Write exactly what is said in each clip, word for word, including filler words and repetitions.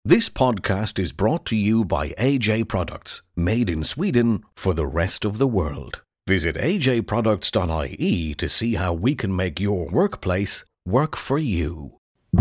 This podcast is brought to you by A J Products, made in Sweden for the rest of the world. Visit a j products dot i e to see how we can make your workplace work for you.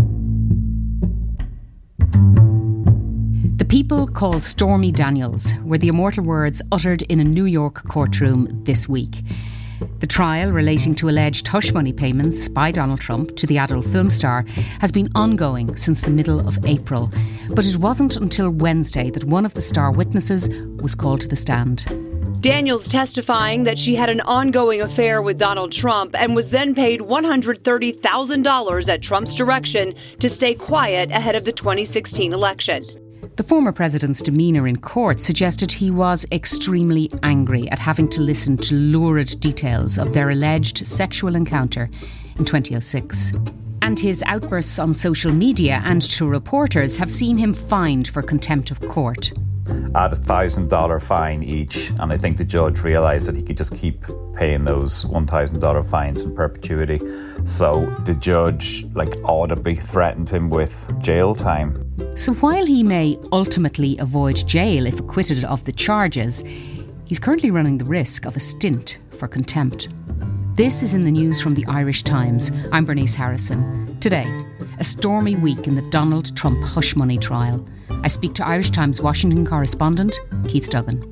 The people called Stormy Daniels were the immortal words uttered in a New York courtroom this week. The trial relating to alleged hush money payments by Donald Trump to the adult film star has been ongoing since the middle of April. But it wasn't until Wednesday that one of the star witnesses was called to the stand. Daniels testifying that she had an ongoing affair with Donald Trump and was then paid one hundred thirty thousand dollars at Trump's direction to stay quiet ahead of the twenty sixteen election. The former president's demeanour in court suggested he was extremely angry at having to listen to lurid details of their alleged sexual encounter in twenty oh six. And his outbursts on social media and to reporters have seen him fined for contempt of court. At a one thousand dollars fine each, and I think the judge realised that he could just keep paying those one thousand dollars fines in perpetuity. So the judge, like, audibly threatened him with jail time. So while he may ultimately avoid jail if acquitted of the charges, he's currently running the risk of a stint for contempt. This is in the news from the Irish Times. I'm Bernice Harrison. Today, a stormy week in the Donald Trump hush money trial. I speak to Irish Times Washington correspondent Keith Duggan.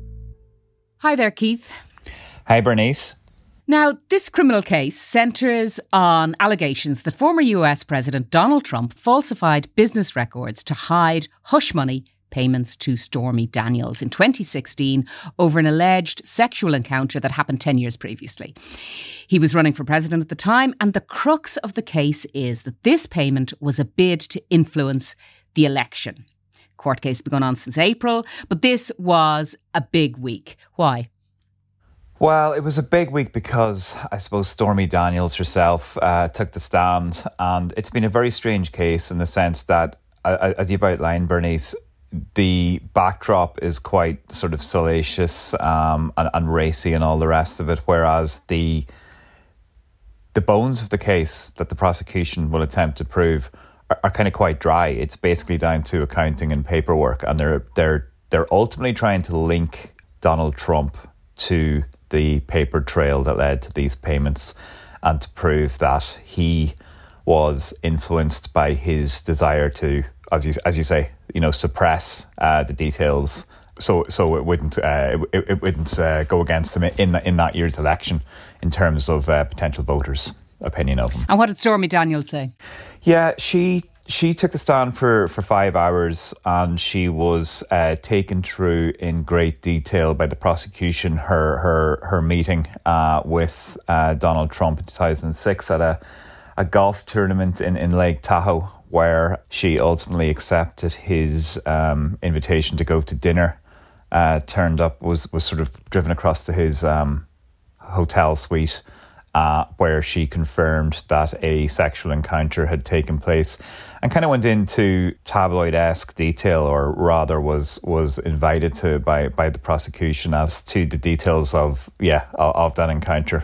Hi there, Keith. Hi, Bernice. Now, this criminal case centres on allegations that former U S President Donald Trump falsified business records to hide hush money payments to Stormy Daniels in twenty sixteen over an alleged sexual encounter that happened ten years previously. He was running for president at the time, and the crux of the case is that this payment was a bid to influence the election. Court case begun on since April, but this was a big week. Why? Well, it was a big week because I suppose Stormy Daniels herself uh, took the stand, and it's been a very strange case in the sense that, uh, as you've outlined, Bernice, the backdrop is quite sort of salacious um, and, and racy and all the rest of it, whereas the the bones of the case that the prosecution will attempt to prove are, are kind of quite dry. It's basically down to accounting and paperwork, and they're they're they're ultimately trying to link Donald Trump to the paper trail that led to these payments, and to prove that he was influenced by his desire to, as you, as you say, you know, suppress uh, the details, so so it wouldn't uh, it, it wouldn't uh, go against him in in that year's election in terms of uh, potential voters' opinion of him. And what did Stormy Daniels say? Yeah, she. She took the stand for, for five hours and she was uh, taken through in great detail by the prosecution her her her meeting uh, with uh, Donald Trump in two thousand six at a, a golf tournament in, in Lake Tahoe, where she ultimately accepted his um, invitation to go to dinner. Uh, turned up, was, was sort of driven across to his um, hotel suite, Uh, where she confirmed that a sexual encounter had taken place, and kind of went into tabloid-esque detail, or rather was was invited to by, by the prosecution as to the details of, yeah, of, of that encounter.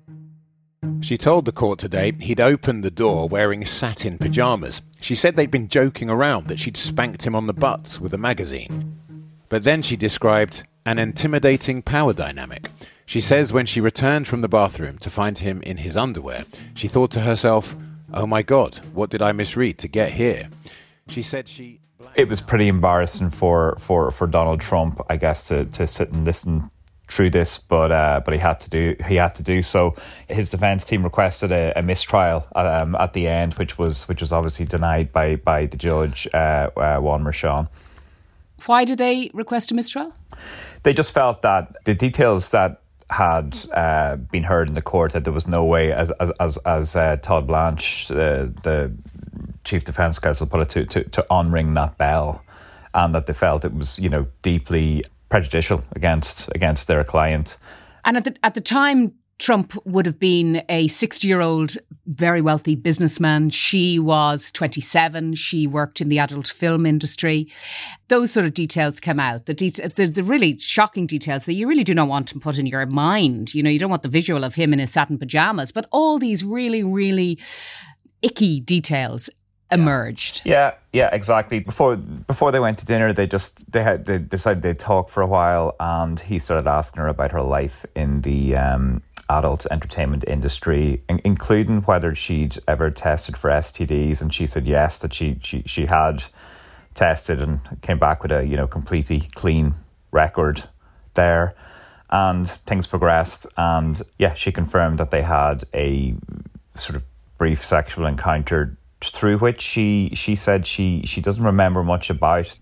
She told the court today he'd opened the door wearing satin pyjamas. She said they'd been joking around that she'd spanked him on the butt with a magazine. But then she described an intimidating power dynamic. She says when she returned from the bathroom to find him in his underwear, she thought to herself, oh my God, what did I misread to get here? She said she... It was pretty embarrassing for, for, for Donald Trump, I guess, to, to sit and listen through this, but uh, but he had to do he had to do so. His defence team requested a, a mistrial um, at the end, which was which was obviously denied by, by the judge, uh, uh, Juan Merchan. Why did they request a mistrial? They just felt that the details that had uh, been heard in the court, that there was no way, as as as, as uh, Todd Blanche, uh, the chief defence counsel, put it, to, to to unring that bell, and that they felt it was, you know, deeply prejudicial against against their client. And at the at the time, Trump would have been a sixty-year-old, very wealthy businessman. She was twenty-seven. She worked in the adult film industry. Those sort of details come out. The, de- the the really shocking details that you really do not want to put in your mind. You know, you don't want the visual of him in his satin pajamas, but all these really, really icky details emerged. Yeah, yeah, exactly. Before before they went to dinner, they just they had they decided they'd talk for a while, and he started asking her about her life in the um, adult entertainment industry, in- including whether she'd ever tested for S T Ds, and she said yes, that she she she had tested and came back with a you know completely clean record there. And things progressed, and yeah, she confirmed that they had a sort of brief sexual encounter through which she she said she she doesn't remember much about.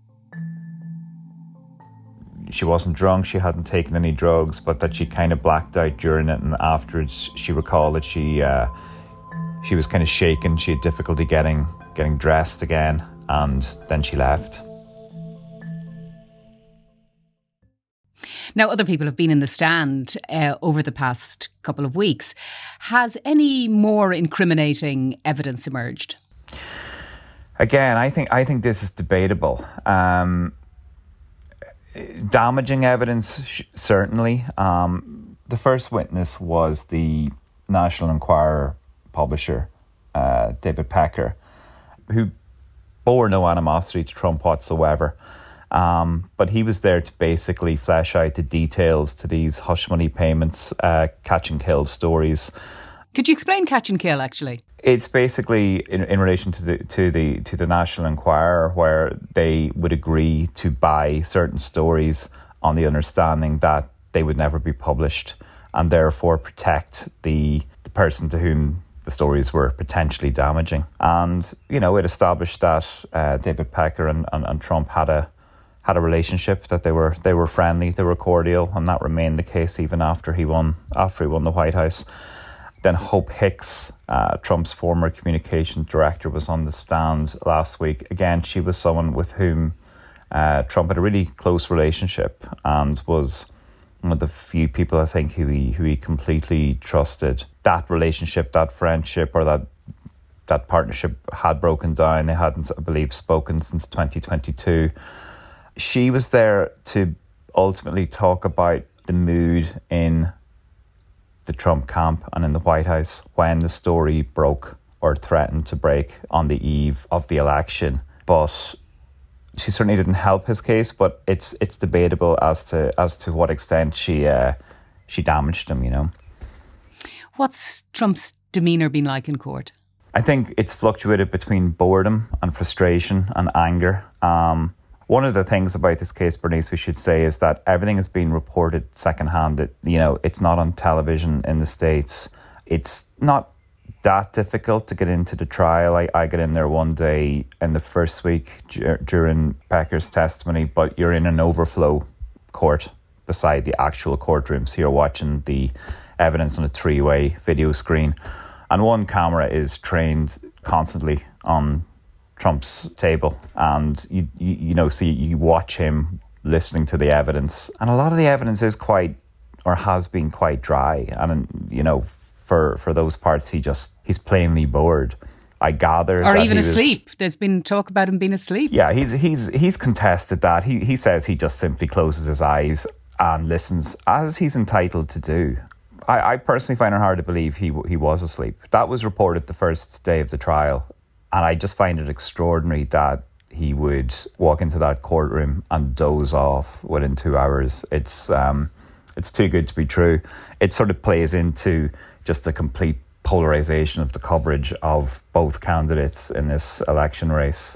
She wasn't drunk, she hadn't taken any drugs, but that she kind of blacked out during it, and afterwards she recalled that she uh, she was kind of shaken, she had difficulty getting getting dressed again, and then she left. Now, other people have been in the stand uh, over the past couple of weeks. Has any more incriminating evidence emerged? Again, I think I think this is debatable. Um, damaging evidence, sh- certainly. Um, the first witness was the National Enquirer publisher, uh, David Pecker, who bore no animosity to Trump whatsoever. Um, but he was there to basically flesh out the details to these hush money payments, uh, catch and kill stories. Could you explain catch and kill, actually? It's basically in, in relation to the to the to the National Enquirer, where they would agree to buy certain stories on the understanding that they would never be published, and therefore protect the the person to whom the stories were potentially damaging. And you know, it established that uh, David Pecker and, and, and Trump had a had a relationship, that they were they were friendly, they were cordial, and that remained the case even after he won after he won the White House. Then Hope Hicks, uh, Trump's former communications director, was on the stand last week. Again, she was someone with whom uh, Trump had a really close relationship, and was one of the few people, I think, who he who he completely trusted. That relationship, that friendship, or that that partnership had broken down. They hadn't, I believe, spoken since twenty twenty-two. She was there to ultimately talk about the mood in the Trump camp and in the White House when the story broke, or threatened to break, on the eve of the election. But she certainly didn't help his case, but it's it's debatable as to as to what extent she uh, she damaged him, you know. What's Trump's demeanour been like in court? I think it's fluctuated between boredom and frustration and anger. Um, one of the things about this case, Bernice, we should say, is that everything is being reported secondhand. It, you know, it's not on television in the States. It's not that difficult to get into the trial. I, I got in there one day in the first week dur- during Pecker's testimony, but you're in an overflow court beside the actual courtroom. So you're watching the evidence on a three-way video screen. And one camera is trained constantly on Trump's table, and you, you you know, so you watch him listening to the evidence, and a lot of the evidence is quite, or has been quite dry, and you know, for for those parts, he just he's plainly bored. I gather, or that even he was, asleep. There's been talk about him being asleep. Yeah, he's he's he's contested that. He he says he just simply closes his eyes and listens, as he's entitled to do. I, I personally find it hard to believe he he was asleep. That was reported the first day of the trial. And I just find it extraordinary that he would walk into that courtroom and doze off within two hours. It's um, it's too good to be true. It sort of plays into just the complete polarisation of the coverage of both candidates in this election race.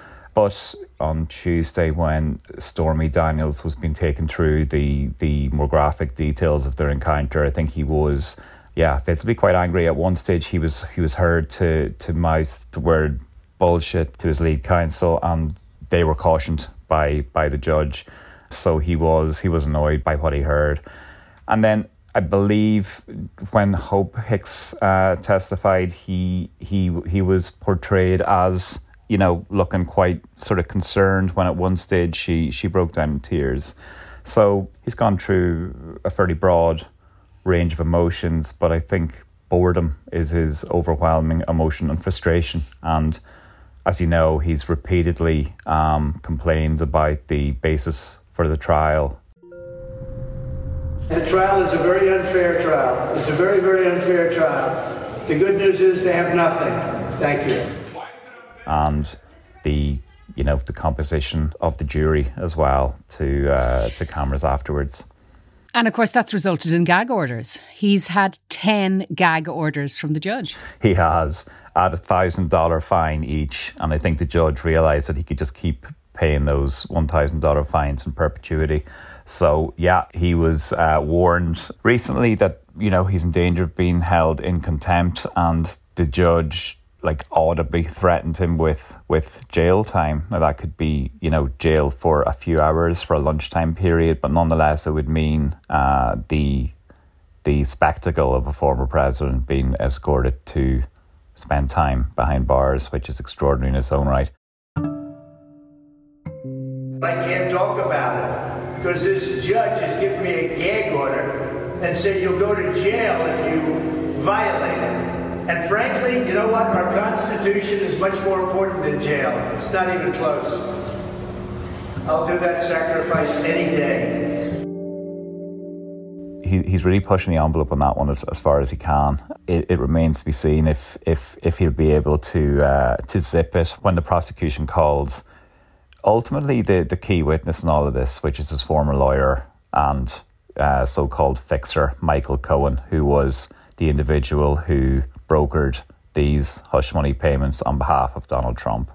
But on Tuesday, when Stormy Daniels was being taken through the, the more graphic details of their encounter, I think he was... Yeah, visibly quite angry. At one stage, he was he was heard to to mouth the word bullshit to his lead counsel, and they were cautioned by by the judge. So he was he was annoyed by what he heard. And then I believe when Hope Hicks uh, testified, he he he was portrayed as, you know, looking quite sort of concerned, when at one stage she she broke down in tears. So he's gone through a fairly broad range of emotions, but I think boredom is his overwhelming emotion, and frustration. And as you know, he's repeatedly um, complained about the basis for the trial. The trial is a very unfair trial. It's a very, very unfair trial. The good news is they have nothing. Thank you. and the you know the composition of the jury as well to uh, to cameras afterwards. And of course, that's resulted in gag orders. He's had ten gag orders from the judge. He has, at a one thousand dollars fine each. And I think the judge realised that he could just keep paying those one thousand dollars fines in perpetuity. So, yeah, he was uh, warned recently that, you know, he's in danger of being held in contempt. And the judge, like, audibly threatened him with, with jail time. Now, that could be, you know, jail for a few hours for a lunchtime period, but nonetheless, it would mean uh, the the spectacle of a former president being escorted to spend time behind bars, which is extraordinary in its own right. I can't talk about it because this judge has given me a gag order and said you'll go to jail if you violate it. And frankly, you know what? Our Constitution is much more important than jail. It's not even close. I'll do that sacrifice any day. He, he's really pushing the envelope on that one as, as far as he can. It, it remains to be seen if if if he'll be able to uh, to zip it when the prosecution calls. Ultimately, the, the key witness in all of this, which is his former lawyer and uh, so-called fixer, Michael Cohen, who was the individual who brokered these hush money payments on behalf of Donald Trump.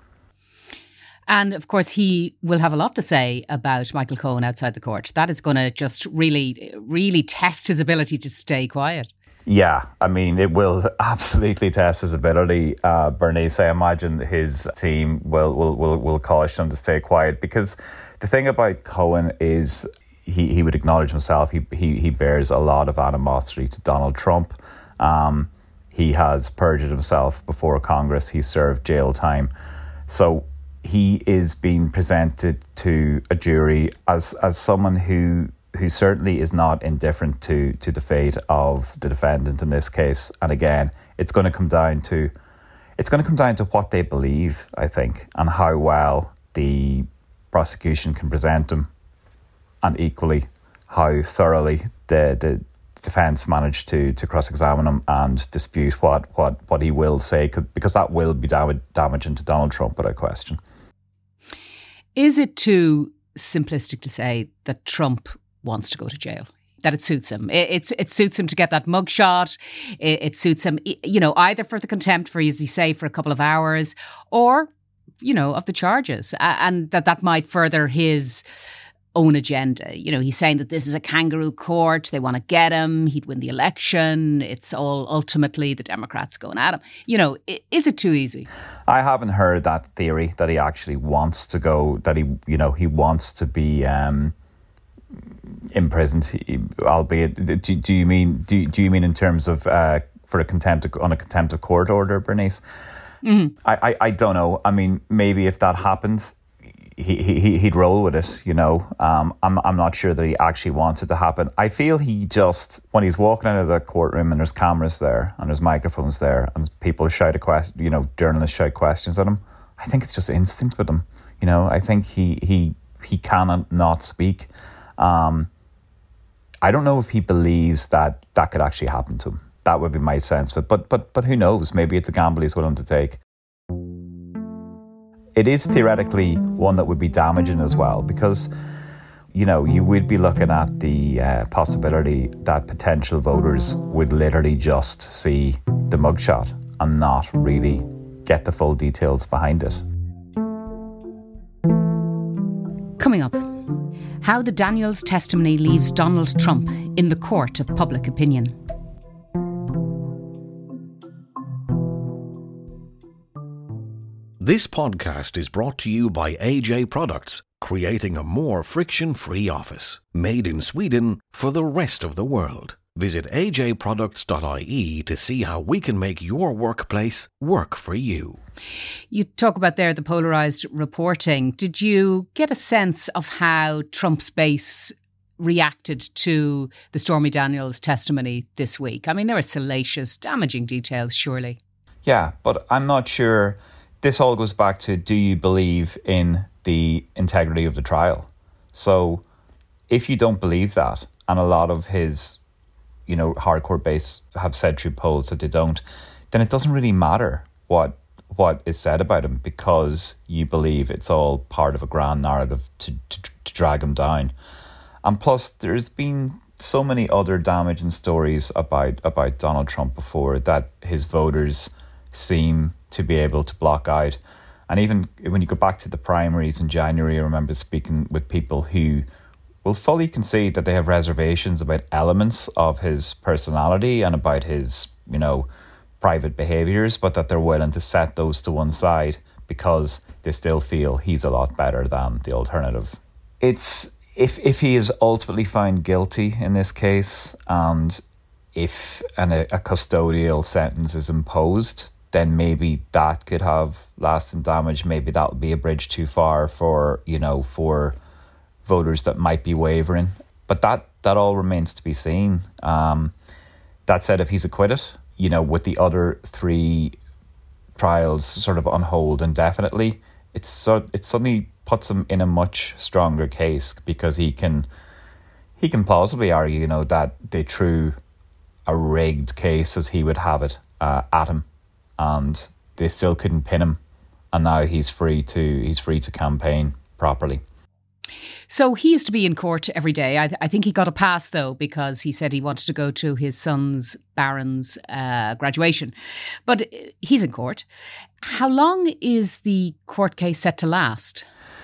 And of course, he will have a lot to say about Michael Cohen outside the court. That is going to just really, really test his ability to stay quiet. Yeah, I mean, it will absolutely test his ability. Uh, Bernice, I imagine his team will, will, will, will caution him to stay quiet, because the thing about Cohen is he, he would acknowledge himself, he, he, he bears a lot of animosity to Donald Trump. Um, he has perjured himself before Congress. He served jail time. So he is being presented to a jury as as someone who who certainly is not indifferent to to the fate of the defendant in this case. And again, it's going to come down to it's going to come down to what they believe, I think, and how well the prosecution can present him, and equally how thoroughly the the defence managed to to cross-examine him and dispute what what what he will say, could, because that will be dam- damaging to Donald Trump without question. Is it too simplistic to say that Trump wants to go to jail, that it suits him? It, it's, it suits him to get that mugshot. It, it suits him, you know, either for the contempt, for, as you say, for a couple of hours, or, you know, of the charges, and that that might further his own agenda. You know, he's saying that this is a kangaroo court. They want to get him. He'd win the election. It's all ultimately the Democrats going at him. You know, is it too easy? I haven't heard that theory that he actually wants to go, that he, you know, he wants to be um, imprisoned, albeit, do, do you mean, do, do you mean in terms of, uh, for a contempt, on a contempt of court order, Bernice? Mm-hmm. I, I, I don't know. I mean, maybe if that happens, He, he he'd roll with it, you know. Um, I'm I'm not sure that he actually wants it to happen. I feel he just, when he's walking out of the courtroom and there's cameras there and there's microphones there and people shout a question, you know, journalists shout questions at him, I think it's just instinct with him. You know, I think he he he cannot not speak. Um, I don't know if he believes that that could actually happen to him. That would be my sense of it. But but but who knows? Maybe it's a gamble he's willing to take. It is theoretically one that would be damaging as well, because, you know, you would be looking at the uh, possibility that potential voters would literally just see the mugshot and not really get the full details behind it. Coming up, how the Daniels testimony leaves Donald Trump in the court of public opinion. This podcast is brought to you by A J Products, creating a more friction-free office. Made in Sweden for the rest of the world. Visit a j products dot i e to see how we can make your workplace work for you. You talk about there the polarised reporting. Did you get a sense of how Trump's base reacted to the Stormy Daniels testimony this week? I mean, there were salacious, damaging details, surely. Yeah, but I'm not sure. This all goes back to, do you believe in the integrity of the trial? So if you don't believe that, and a lot of his, you know, hardcore base have said through polls that they don't, then it doesn't really matter what what is said about him because you believe it's all part of a grand narrative to, to, to drag him down. And plus, there's been so many other damaging stories about, about Donald Trump before that his voters seem to be able to block out. And even when you go back to the primaries in January, I remember speaking with people who will fully concede that they have reservations about elements of his personality and about his, you know, private behaviours, but that they're willing to set those to one side because they still feel he's a lot better than the alternative. It's if if he is ultimately found guilty in this case, and if an, a custodial sentence is imposed, then maybe that could have lasting damage. Maybe that would be a bridge too far for, you know, for voters that might be wavering. But that, that all remains to be seen. Um, that said, if he's acquitted, you know, with the other three trials sort of on hold indefinitely, it's so it suddenly puts him in a much stronger case because he can he can plausibly argue, you know, that they threw a rigged case, as he would have it, uh, at him, and they still couldn't pin him, and now he's free to he's free to campaign properly. So he used to be in court every day. I, th- I think he got a pass, though, because he said he wanted to go to his son's Barron's uh, graduation. But he's in court. How long is the court case set to last?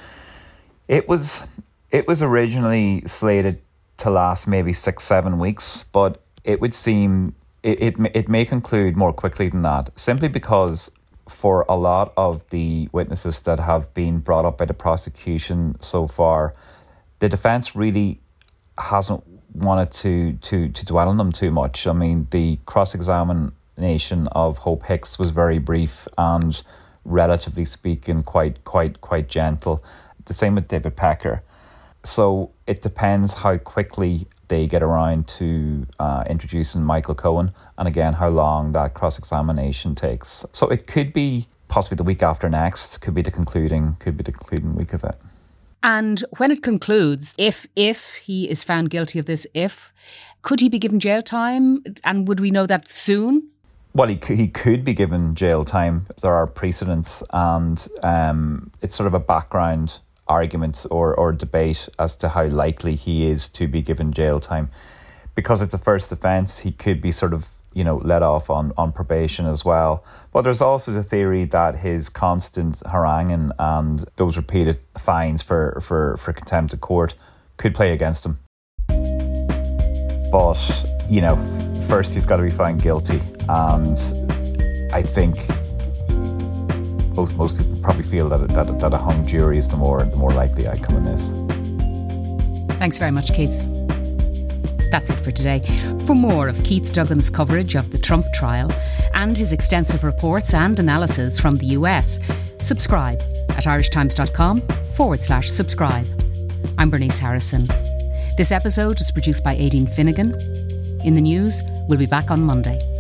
It was it was originally slated to last maybe six, seven weeks, but it would seem it, it, it may conclude more quickly than that, simply because for a lot of the witnesses that have been brought up by the prosecution so far, the defence really hasn't wanted to, to, to dwell on them too much. I mean, the cross-examination of Hope Hicks was very brief and, relatively speaking, quite quite quite gentle. The same with David Pecker. So it depends how quickly they get around to uh, introducing Michael Cohen, and again, how long that cross-examination takes. So it could be possibly the week after next, could be the concluding, could be the concluding week of it. And when it concludes, if if he is found guilty of this, if, could he be given jail time? And would we know that soon? Well, he could, he could be given jail time. There are precedents, and um, it's sort of a background argument or, or debate as to how likely he is to be given jail time. Because it's a first offence, he could be sort of, you know, let off on, on probation as well. But there's also the theory that his constant haranguing and those repeated fines for, for, for contempt of court could play against him. But, you know, first he's got to be found guilty. And I think most most people probably feel that, that, that a hung jury is the more, the more likely outcome in this. Thanks very much, Keith. That's it for today. For more of Keith Duggan's coverage of the Trump trial and his extensive reports and analysis from the U S, subscribe at irishtimes.com forward slash subscribe. I'm Bernice Harrison. This episode was produced by Aideen Finnegan. In the news, we'll be back on Monday.